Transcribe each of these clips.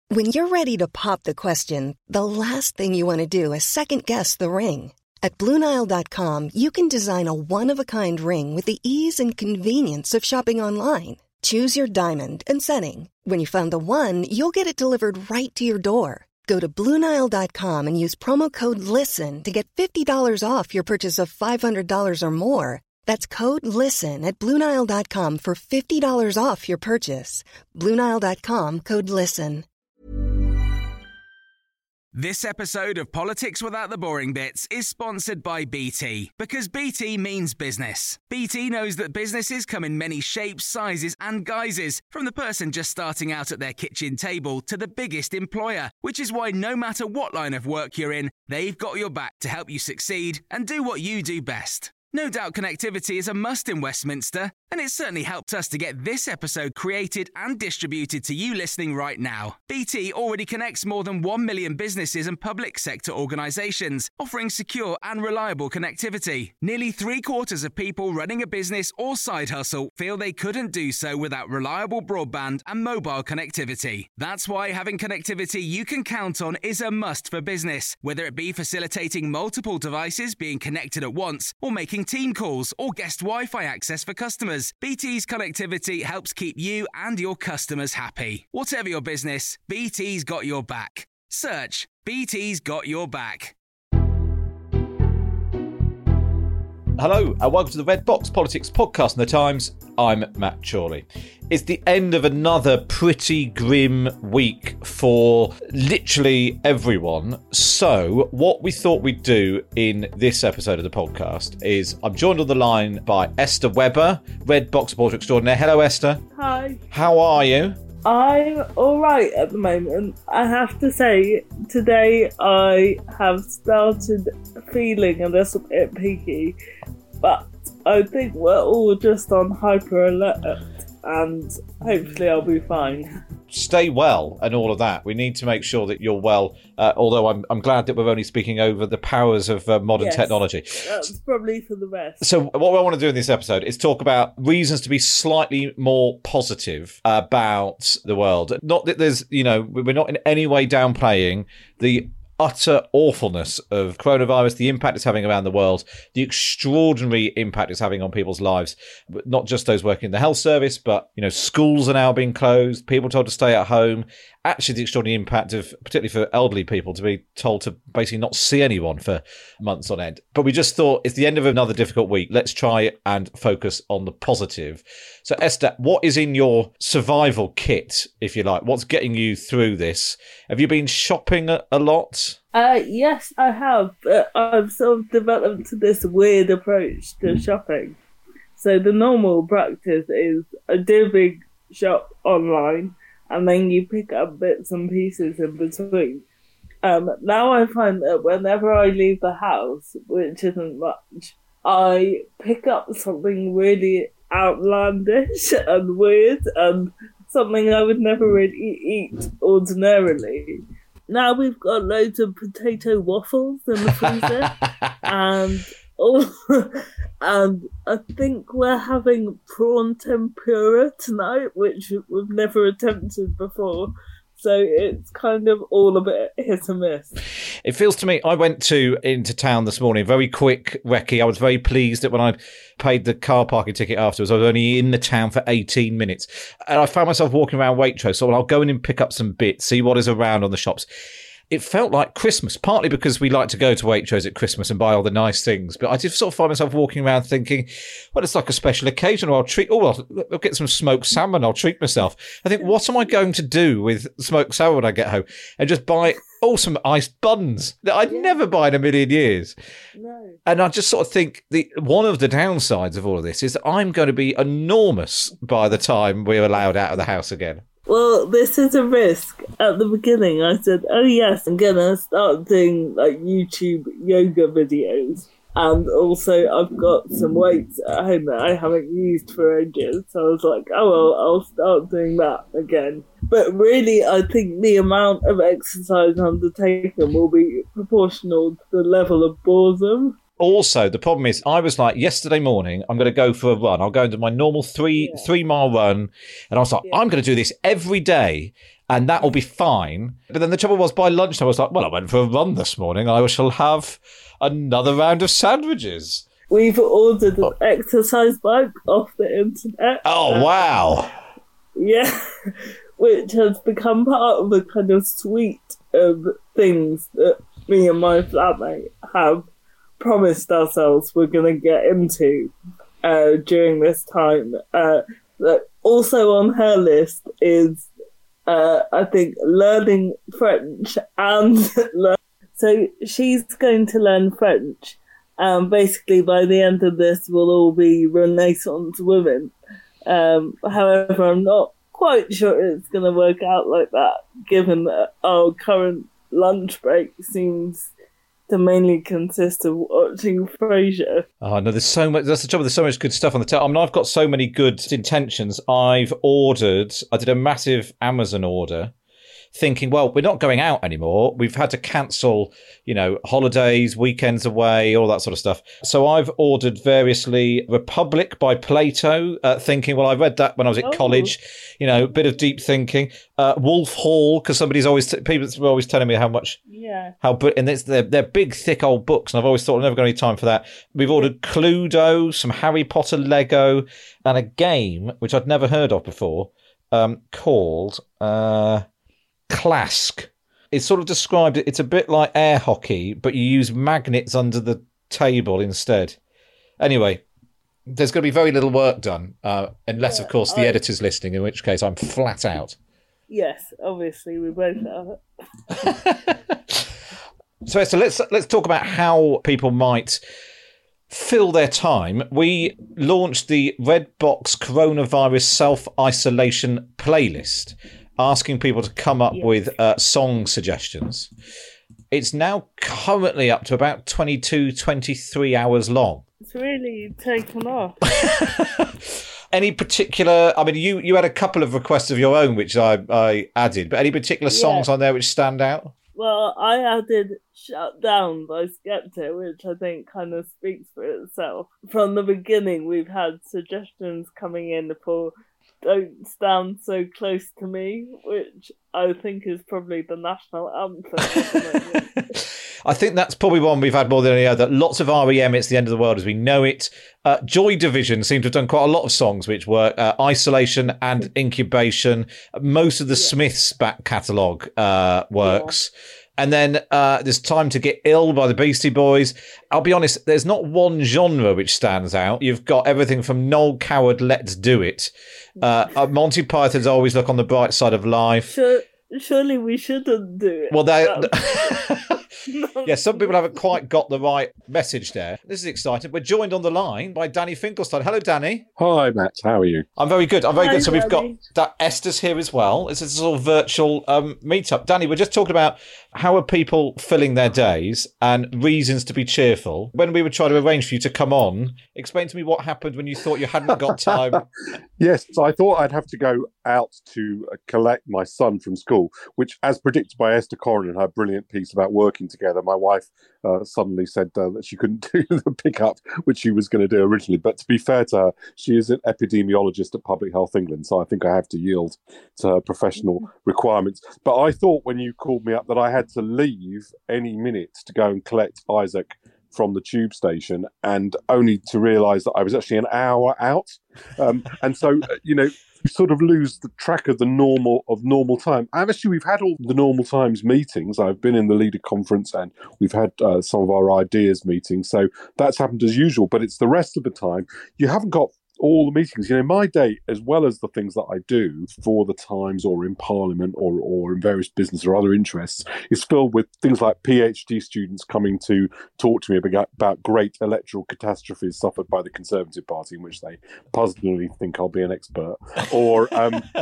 When you're ready to pop the question, the last thing you want to do is second-guess the ring. At BlueNile.com, you can design a one-of-a-kind ring with the ease and convenience of shopping online. Choose your diamond and setting. When you find the one, you'll get it delivered right to your door. Go to BlueNile.com and use promo code LISTEN to get $50 off your purchase of $500 or more. That's code LISTEN at BlueNile.com for $50 off your purchase. BlueNile.com, code LISTEN. This episode of Politics Without the Boring Bits is sponsored by BT, because BT means business. BT knows that businesses come in many shapes, sizes and guises, from the person just starting out at their kitchen table to the biggest employer, which is why no matter what line of work you're in, they've got your back to help you succeed and do what you do best. No doubt connectivity is a must in Westminster, and it's certainly helped us to get this episode created and distributed to you listening right now. BT already connects more than 1 million businesses and public sector organisations, offering secure and reliable connectivity. Nearly 3/4 of people running a business or side hustle feel they couldn't do so without reliable broadband and mobile connectivity. That's why having connectivity you can count on is a must for business, whether it be facilitating multiple devices being connected at once or making team calls or guest Wi-Fi access for customers. BT's connectivity helps keep you and your customers happy. Whatever your business, BT's got your back. Search BT's got your back. Hello and welcome to the Red Box Politics Podcast in the Times. I'm Matt Chorley. It's the end of another pretty grim week for literally everyone. So what we thought we'd do in this episode of the podcast is I'm joined on the line by Esther Webber, Red Box Reporter Extraordinaire. Hello, Esther. Hi. How are you? I'm alright at the moment. I have to say, today I have started feeling a little bit peaky, but I think we're all just on hyper alert and hopefully I'll be fine. Stay well and all of that. We need to make sure that you're well, although I'm glad that we're only speaking over the powers of modern technology. That's probably for the best. So what I want to do in this episode is talk about reasons to be slightly more positive about the world. Not that there's, we're not in any way downplaying the utter awfulness of coronavirus, the impact it's having around the world, the extraordinary impact it's having on people's lives, not just those working in the health service, but, schools are now being closed, people told to stay at home. Actually, the extraordinary impact of, particularly for elderly people, to be told to basically not see anyone for months on end. But we just thought it's the end of another difficult week. Let's try and focus on the positive. So, Esther, what is in your survival kit, if you like? What's getting you through this? Have you been shopping a lot? Yes, I have. But I've sort of developed this weird approach to shopping. So the normal practice is I do a big shop online, and then you pick up bits and pieces in between. Now I find that whenever I leave the house, which isn't much, I pick up something really outlandish and weird and something I would never really eat ordinarily. Now we've got loads of potato waffles in the freezer and I think we're having prawn tempura tonight, which we've never attempted before. So it's kind of all a bit hit and miss. It feels to me, I went into town this morning, very quick recce. I was very pleased that when I paid the car parking ticket afterwards, I was only in the town for 18 minutes. And I found myself walking around Waitrose, so I'll go in and pick up some bits, see what is around on the shops. It felt like Christmas, partly because we like to go to Waitrose at Christmas and buy all the nice things. But I just sort of find myself walking around thinking, well, it's like a special occasion. Or I'll get some smoked salmon. I'll treat myself. I think, what am I going to do with smoked salmon when I get home? And just buy some iced buns that I'd never buy in a million years. No. And I just sort of think one of the downsides of all of this is that I'm going to be enormous by the time we're allowed out of the house again. Well, this is a risk. At the beginning, I said, oh yes, I'm going to start doing YouTube yoga videos. And also, I've got some weights at home that I haven't used for ages. So I was like, oh, well, I'll start doing that again. But really, I think the amount of exercise undertaken will be proportional to the level of boredom. Also, the problem is, I was like, yesterday morning, I'm going to go for a run. I'll go into my normal 3 mile run. And I was like, I'm going to do this every day. and that will be fine. But then the trouble was, by lunchtime, I was like, well, I went for a run this morning. I shall have another round of sandwiches. We've ordered an exercise bike off the internet. Oh, wow. Yeah, which has become part of a kind of suite of things that me and my flatmate have promised ourselves we're going to get into during this time. Also on her list is, I think, learning French and so she's going to learn French. Basically, by the end of this, we'll all be Renaissance women. However, I'm not quite sure it's going to work out like that, given that our current lunch break seems to mainly consist of watching Frasier. Oh, no, there's so much. That's the trouble. There's so much good stuff on the table. I mean, I've got so many good intentions. I did a massive Amazon order, thinking, well, we're not going out anymore. We've had to cancel, holidays, weekends away, all that sort of stuff. So I've ordered variously Republic by Plato, thinking, well, I read that when I was at college, a bit of deep thinking. Wolf Hall, because people were always telling me and they're big, thick old books, and I've always thought I've never got any time for that. We've ordered Cluedo, some Harry Potter Lego, and a game, which I'd never heard of before, called... Clask. It's sort of described, it's a bit like air hockey, but you use magnets under the table instead. Anyway, there's going to be very little work done, unless, of course, the editor's listening, in which case I'm flat out. Yes, obviously, we both are. So, Esther, let's talk about how people might fill their time. We launched the Redbox Coronavirus Self-Isolation playlist, asking people to come up with song suggestions. It's now currently up to about 22, 23 hours long. It's really taken off. Any particular... I mean, you had a couple of requests of your own, which I added, but any particular songs on there which stand out? Well, I added Shut Down by Skepta, which I think kind of speaks for itself. From the beginning, we've had suggestions coming in for Don't Stand So Close to Me, which I think is probably the national anthem at the moment. I think that's probably one we've had more than any other. Lots of REM, It's the End of the World as we know it. Joy Division seem to have done quite a lot of songs which were Isolation and Incubation. Most of the Smiths back catalogue works. Yeah. And then there's Time to Get Ill by the Beastie Boys. I'll be honest, there's not one genre which stands out. You've got everything from Noel Coward, Let's Do It. Monty Python's Always Look on the Bright Side of Life. Surely we shouldn't do it. Well, yeah, some people haven't quite got the right message there. This is exciting. We're joined on the line by Danny Finkelstein. Hello, Danny. Hi, Matt. How are you? I'm very good. I'm very Hi, good. So Danny. we've got that Esther's here as well. It's a sort of virtual meetup. Danny, we're just talking about how are people filling their days and reasons to be cheerful. When we were trying to arrange for you to come on, explain to me what happened when you thought you hadn't got time. Yes, so I thought I'd have to go out to collect my son from school, which, as predicted by Esther Corrin in her brilliant piece about working together, my wife suddenly said that she couldn't do the pickup, which she was going to do originally. But to be fair to her, she is an epidemiologist at Public Health England, so I think I have to yield to her professional requirements. But I thought when you called me up that I had to leave any minute to go and collect Isaac from the tube station, and only to realise that I was actually an hour out. And so, you sort of lose the track of the normal time. Actually, we've had all the normal times meetings. I've been in the leader conference and we've had some of our ideas meetings. So that's happened as usual, but it's the rest of the time. You haven't got all the meetings. My day, as well as the things that I do for the Times or in Parliament or in various business or other interests, is filled with things like PhD students coming to talk to me about great electoral catastrophes suffered by the Conservative Party, in which they puzzlingly think I'll be an expert, or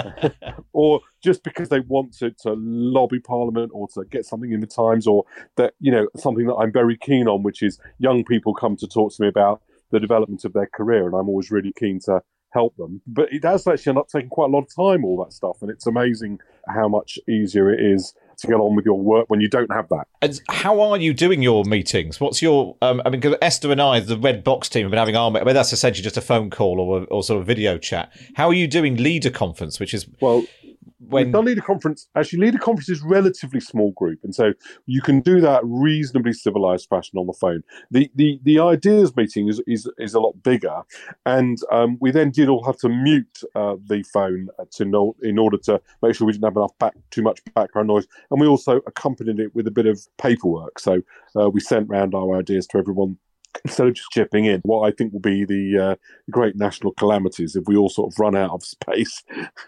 or just because they want to lobby Parliament or to get something in the Times, or that something that I'm very keen on, which is young people come to talk to me about the development of their career, and I'm always really keen to help them. But it does actually end up taking quite a lot of time, all that stuff, and it's amazing how much easier it is to get on with your work when you don't have that. And how are you doing your meetings? What's your... because Esther and I, the Red Box team, have been having our... that's essentially just a phone call or sort of video chat. How are you doing Leader Conference, which is... Well, We've done leader conference. Actually, leader conference is relatively small group, and so you can do that reasonably civilized fashion on the phone. The ideas meeting is a lot bigger, and we then did all have to mute the phone in order to make sure we didn't have too much background noise, and we also accompanied it with a bit of paperwork. So we sent round our ideas to everyone, instead of just chipping in. What I think will be the great national calamities if we all sort of run out of space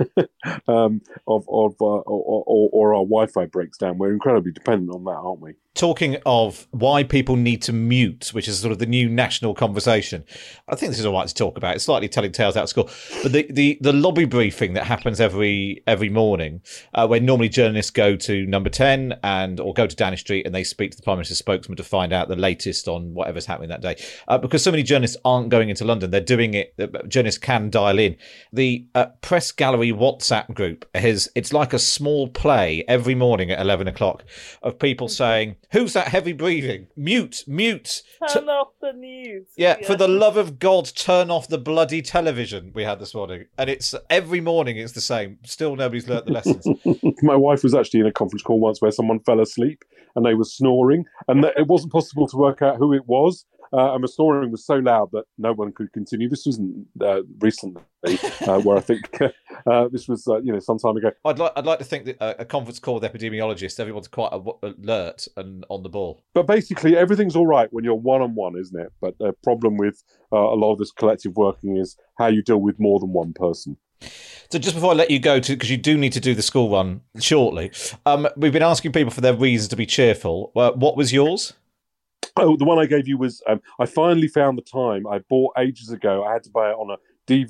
or our Wi-Fi breaks down. We're incredibly dependent on that, aren't we? Talking of why people need to mute, which is sort of the new national conversation, I think this is all right to talk about. It's slightly telling tales out of school. But the lobby briefing that happens every morning, when normally journalists go to Number 10 or go to Downing Street and they speak to the Prime Minister's spokesman to find out the latest on whatever's happening that day. Because so many journalists aren't going into London, they're doing it. Journalists can dial in. The Press Gallery WhatsApp group it's like a small play every morning at 11 o'clock of people saying, "Who's that heavy breathing? Mute. Turn off the news." Yeah, for the love of God, turn off the bloody television," we had this morning. And it's every morning it's the same. Still nobody's learnt the lessons. My wife was actually in a conference call once where someone fell asleep and they were snoring, and it wasn't possible to work out who it was. And the snoring was so loud that no one could continue. This wasn't recently, where I think this was some time ago. I'd like to think that a conference call with epidemiologists, everyone's quite alert and on the ball. But basically, everything's all right when you're one-on-one, isn't it? But the problem with a lot of this collective working is how you deal with more than one person. So just before I let you go, because you do need to do the school run shortly, we've been asking people for their reasons to be cheerful. What was yours? Oh, the one I gave you was, I finally found the time I bought ages ago. I had to buy it on a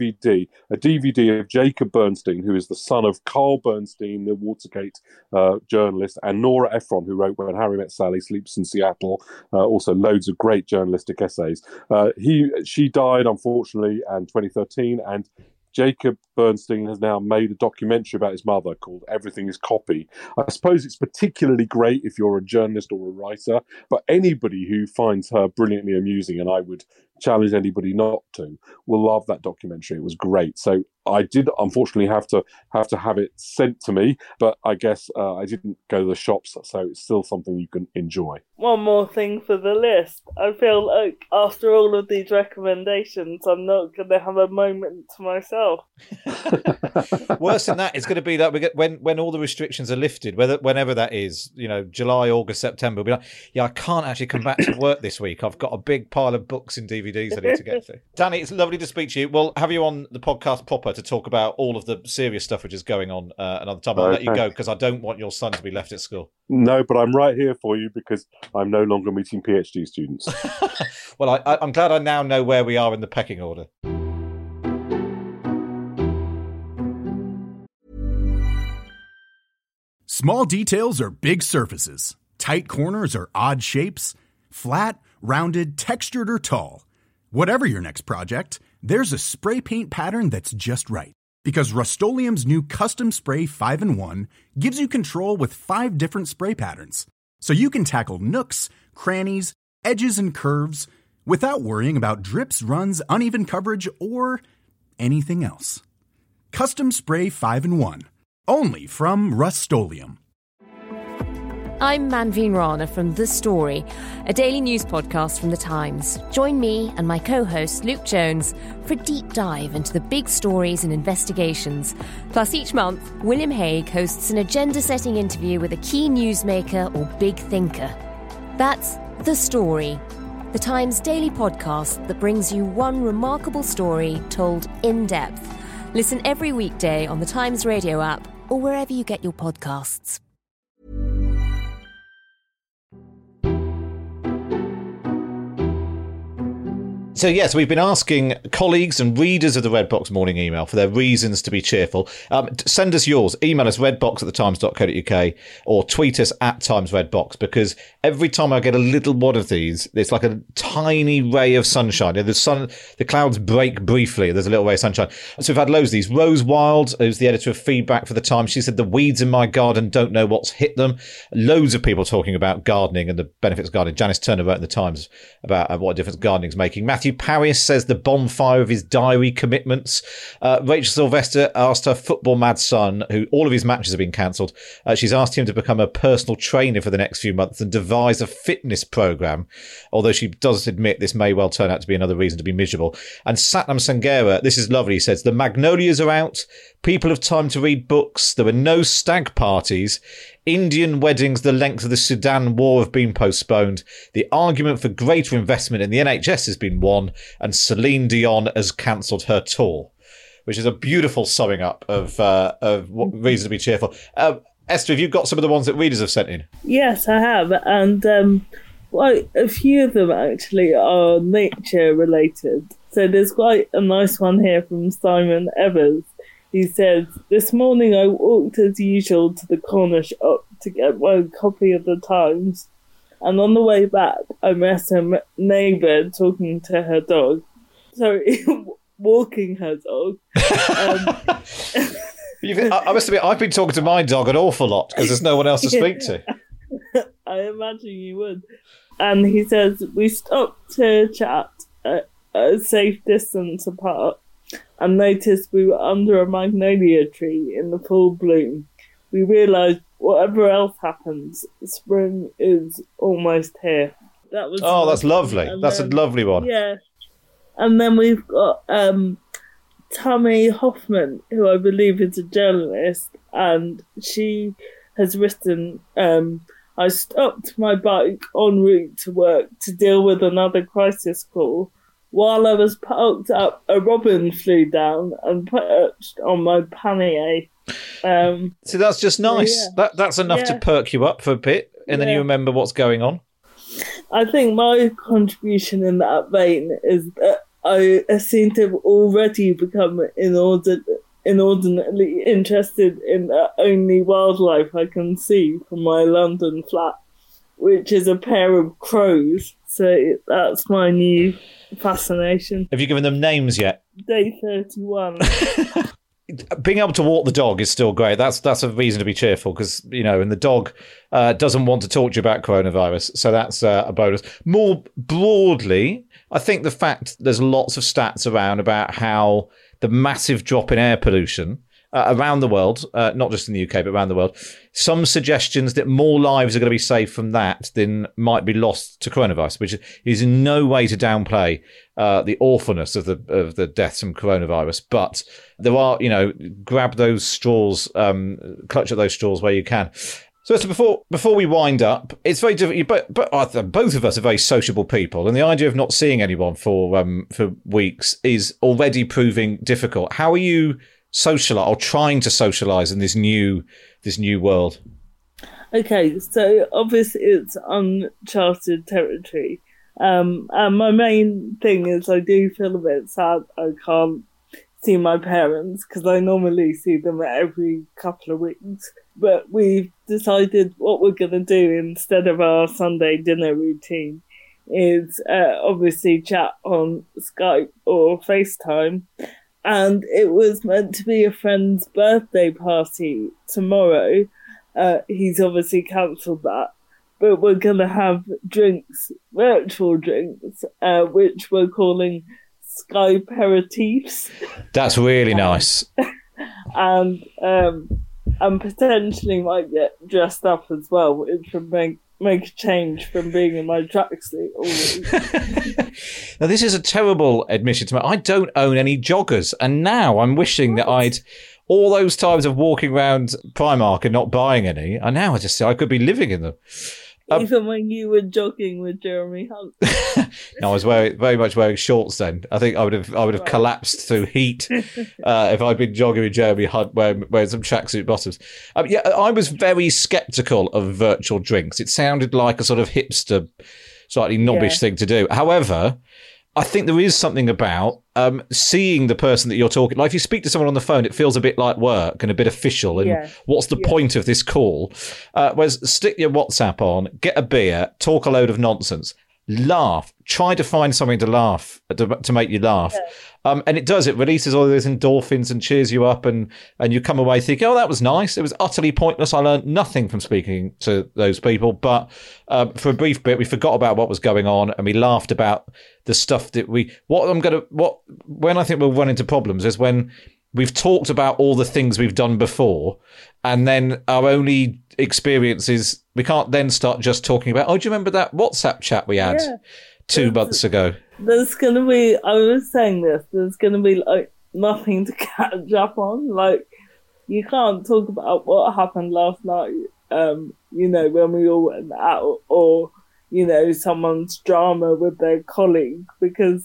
DVD of Jacob Bernstein, who is the son of Carl Bernstein, the Watergate journalist, and Nora Ephron, who wrote When Harry Met Sally, Sleeps in Seattle, also loads of great journalistic essays. She died, unfortunately, in 2013, and Jacob Bernstein has now made a documentary about his mother called Everything is Copy. I suppose it's particularly great if you're a journalist or a writer, but anybody who finds her brilliantly amusing, and I would challenge anybody not to, will love that documentary. It was great. So I did unfortunately have to have it sent to me, but I guess I didn't go to the shops, so it's still something you can enjoy. One more thing for the list. I feel like after all of these recommendations, I'm not going to have a moment to myself. Worse than that, it's going to be like when all the restrictions are lifted, whenever that is, July, August, September, we'll be like, yeah, I can't actually come back to work this week. I've got a big pile of books and DVDs I need to get through. Danny, it's lovely to speak to you. We'll have you on the podcast proper to talk about all of the serious stuff which is going on another time. I'll let you go because I don't want your son to be left at school. No, but I'm right here for you because I'm no longer meeting PhD students. Well, I'm glad I now know where we are in the pecking order. Small details are big surfaces. Tight corners are odd shapes. Flat, rounded, textured, or tall. Whatever your next project, there's a spray paint pattern that's just right. Because Rust-Oleum's new Custom Spray 5-in-1 gives you control with 5 different spray patterns. So you can tackle nooks, crannies, edges, and curves without worrying about drips, runs, uneven coverage, or anything else. Custom Spray 5-in-1. Only from Rust-Oleum. I'm Manveen Rana from The Story, a daily news podcast from The Times. Join me and my co-host Luke Jones for a deep dive into the big stories and investigations. Plus, each month, William Hague hosts an agenda-setting interview with a key newsmaker or big thinker. That's The Story, The Times daily podcast that brings you one remarkable story told in depth. Listen every weekday on The Times radio app or wherever you get your podcasts. So, yes, we've been asking colleagues and readers of the Red Box morning email for their reasons to be cheerful. Send us yours. Email us redbox@thetimes.co.uk or tweet us @TimesRedBox, because every time I get a little one of these, it's like a tiny ray of sunshine. The clouds break briefly. There's a little ray of sunshine. So we've had loads of these. Rose Wild, who's the editor of Feedback for The Times, she said the weeds in my garden don't know what's hit them. Loads of people talking about gardening and the benefits of gardening. Janice Turner wrote in The Times about what a difference gardening's making. Matthew Matthew Paris says the bonfire of his diary commitments. Rachel Sylvester asked her football mad son, who all of his matches have been cancelled, she's asked him to become a personal trainer for the next few months and devise a fitness programme, although she does admit this may well turn out to be another reason to be miserable. And Satnam Sangera, this is lovely, he says, the magnolias are out, people have time to read books, there were no stag parties, Indian weddings the length of the Sudan war have been postponed, the argument for greater investment in the NHS has been won, and Celine Dion has cancelled her tour, which is a beautiful summing up of what reason to be cheerful. Esther, have you got some of the ones that readers have sent in? Yes, I have, and quite a few of them actually are nature related. So there's quite a nice one here from Simon Evers. He says, this morning I walked as usual to the corner shop to get my copy of the Times, and on the way back I met a neighbour talking to her dog. Sorry, walking her dog. I must admit, I've been talking to my dog an awful lot because there's no one else to speak to. I imagine you would. And he says, we stopped to chat at a safe distance apart and noticed we were under a magnolia tree in the full bloom. We realised whatever else happens, spring is almost here. That was that's lovely. That's a lovely one. Yeah. And then we've got Tammy Hoffman, who I believe is a journalist, and she has written, I stopped my bike en route to work to deal with another crisis call. While I was parked up, a robin flew down and perched on my pannier. So that's just nice. Yeah. That's enough to perk you up for a bit, and then you remember what's going on. I think my contribution in that vein is that I seem to have already become inordinately interested in the only wildlife I can see from my London flat, which is a pair of crows. So that's my new fascination. Have you given them names yet? Day 31. Being able to walk the dog is still great. That's a reason to be cheerful because, and the dog doesn't want to talk to you about coronavirus. So that's a bonus. More broadly, I think the fact there's lots of stats around about how the massive drop in air pollution around the world, not just in the UK, but around the world, some suggestions that more lives are going to be saved from that than might be lost to coronavirus, which is in no way to downplay the awfulness of the deaths from coronavirus. But there are, grab those straws, clutch at those straws where you can. So before we wind up, it's very difficult. But both of us are very sociable people, and the idea of not seeing anyone for weeks is already proving difficult. How are you socialise or trying to socialise in this new world? Okay, so obviously it's uncharted territory. And my main thing is I do feel a bit sad I can't see my parents because I normally see them every couple of weeks. But we've decided what we're going to do instead of our Sunday dinner routine is obviously chat on Skype or FaceTime. And it was meant to be a friend's birthday party tomorrow. He's obviously cancelled that. But we're going to have drinks, virtual drinks, which we're calling Skyperitifs. That's really nice. And potentially might get dressed up as well, which would make a change from being in my tracksuit all week. Now, this is a terrible admission to make. I don't own any joggers, and now I'm wishing that all those times of walking around Primark and not buying any, and now I could be living in them. Even when you were jogging with Jeremy Hunt. No, I was very much wearing shorts then. I think I would have collapsed through heat if I'd been jogging with Jeremy Hunt wearing some tracksuit bottoms. I was very sceptical of virtual drinks. It sounded like a sort of hipster, slightly knobbish thing to do. However, I think there is something about seeing the person that you're talking. Like if you speak to someone on the phone, it feels a bit like work and a bit official. And what's the point of this call? Whereas stick your WhatsApp on, get a beer, talk a load of nonsense. laugh. Try to find something to laugh, to make you laugh. Yeah. And it does. It releases all those endorphins and cheers you up, and you come away thinking, oh, that was nice. It was utterly pointless. I learned nothing from speaking to those people. But for a brief bit, we forgot about what was going on, and we laughed about the stuff that when I think we'll run into problems is when we've talked about all the things we've done before, and then our only experience is we can't then start just talking about, oh, do you remember that WhatsApp chat we had 2 months ago? There's going to be, I was saying this, there's going to be like nothing to catch up on. Like, you can't talk about what happened last night, when we all went out, or, someone's drama with their colleague, because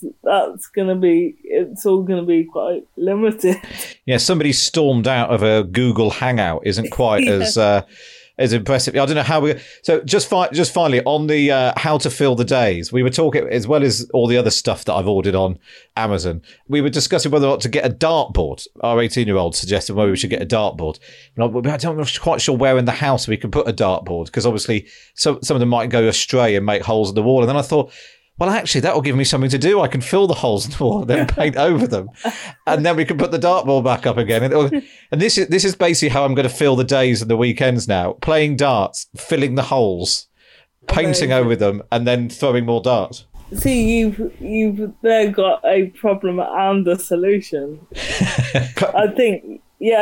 it's all going to be quite limited. Yeah, somebody stormed out of a Google Hangout isn't quite as impressive. I don't know how so just finally on the how to fill the days, we were talking, as well as all the other stuff that I've ordered on Amazon, we were discussing whether or not to get a dartboard. Our 18-year-old suggested whether we should get a dartboard. I'm not quite sure where in the house we can put a dartboard, because obviously some of them might go astray and make holes in the wall. And then I thought, well, actually, that will give me something to do. I can fill the holes in the wall and then paint over them. And then we can put the dartboard back up again. And this is basically how I'm going to fill the days and the weekends now. Playing darts, filling the holes, painting over them, and then throwing more darts. See, you've there got a problem and a solution. I think,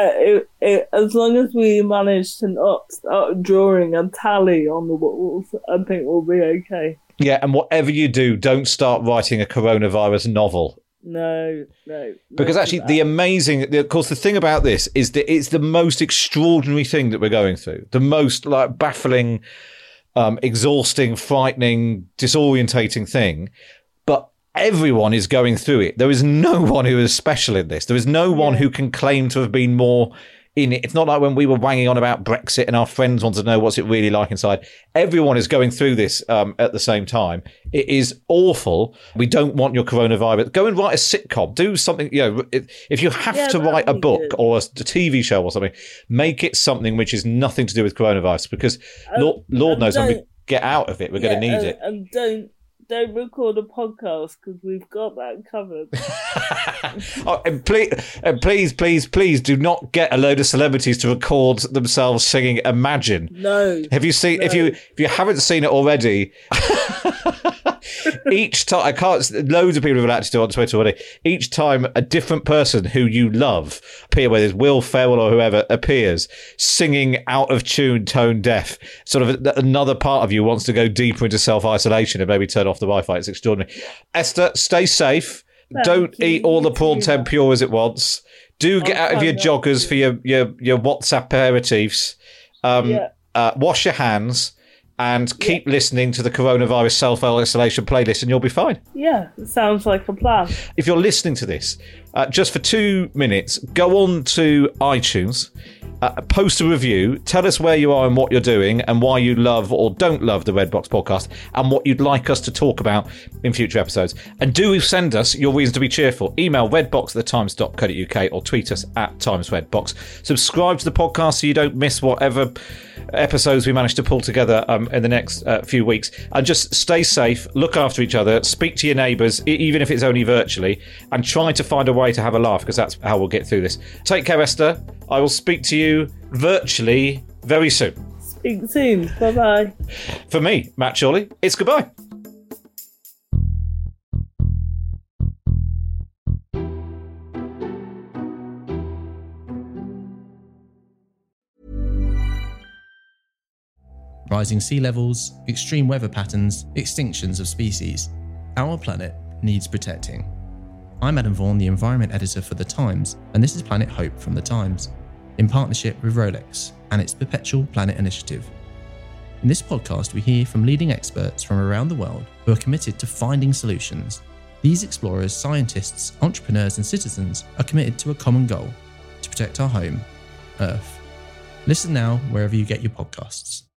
as long as we manage to not start drawing a tally on the walls, I think we'll be okay. Yeah, and whatever you do, don't start writing a coronavirus novel. No. Because actually, of course, the thing about this is that it's the most extraordinary thing that we're going through. The most baffling, exhausting, frightening, disorientating thing. But everyone is going through it. There is no one who is special in this. There is no one who can claim to have been more in it. It's not like when we were wanging on about Brexit and our friends wanted to know what's it really like inside. Everyone is going through this at the same time. It is awful. We don't want your coronavirus. Go and write a sitcom. Do something, if you have to write a book or a TV show or something, make it something which is nothing to do with coronavirus, because Lord knows when we get out of it, we're going to need it. And don't record a podcast, because we've got that covered. And please do not get a load of celebrities to record themselves singing Imagine. No. Have you seen? No. If you haven't seen it already, each time loads of people have actually done it on Twitter already. Each time a different person who you love appear, whether it's Will Ferrell or whoever, appears singing out of tune, tone deaf. Sort of another part of you wants to go deeper into self-isolation and maybe turn off the Wi-Fi. It's extraordinary. Esther, stay safe. Don't eat all the prawn tempura at once. Do get out of your joggers for your WhatsApp aperitifs. Wash your hands. And keep listening to the coronavirus self-isolation playlist, and you'll be fine. Yeah, it sounds like a plan. If you're listening to this, just for 2 minutes, go on to iTunes, post a review, tell us where you are and what you're doing, and why you love or don't love the Red Box podcast, and what you'd like us to talk about in future episodes. And do send us your reason to be cheerful. Email redbox@thetimes.co.uk or tweet us @TimesRedbox. Subscribe to the podcast so you don't miss whatever episodes we manage to pull together in the next few weeks. And just stay safe, look after each other, speak to your neighbours, even if it's only virtually, and try to find a way to have a laugh, because that's how we'll get through this. Take care, Esther. I will speak to you virtually very soon. Speak soon. Bye-bye. For me, Matt Chorley, it's goodbye. Rising sea levels, extreme weather patterns, extinctions of species. Our planet needs protecting. I'm Adam Vaughan, the Environment Editor for The Times, and this is Planet Hope from The Times, in partnership with Rolex and its Perpetual Planet Initiative. In this podcast, we hear from leading experts from around the world who are committed to finding solutions. These explorers, scientists, entrepreneurs, and citizens are committed to a common goal: to protect our home, Earth. Listen now wherever you get your podcasts.